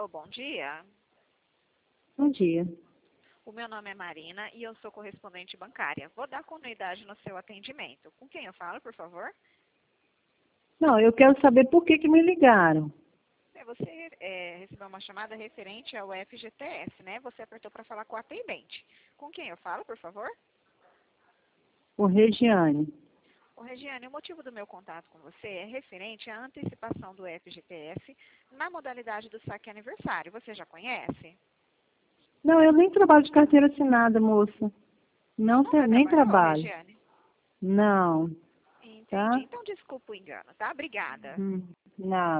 Alô, bom dia. Bom dia. O meu nome é Marina e eu sou correspondente bancária. Vou dar continuidade no seu atendimento. Com quem eu falo, por favor? Não, eu quero saber por que me ligaram. Você recebeu uma chamada referente ao FGTS, né? Você apertou para falar com a atendente. Com quem eu falo, por favor? O Regiane. Ô, Regiane, o motivo do meu contato com você é referente à antecipação do FGTS na modalidade do saque aniversário. Você já conhece? Não, eu nem trabalho de carteira assinada, moça. Nunca Nem trabalhou, trabalho. Regiane? Não, Entendi. tá? Então, desculpa o engano, tá? Obrigada. Nada.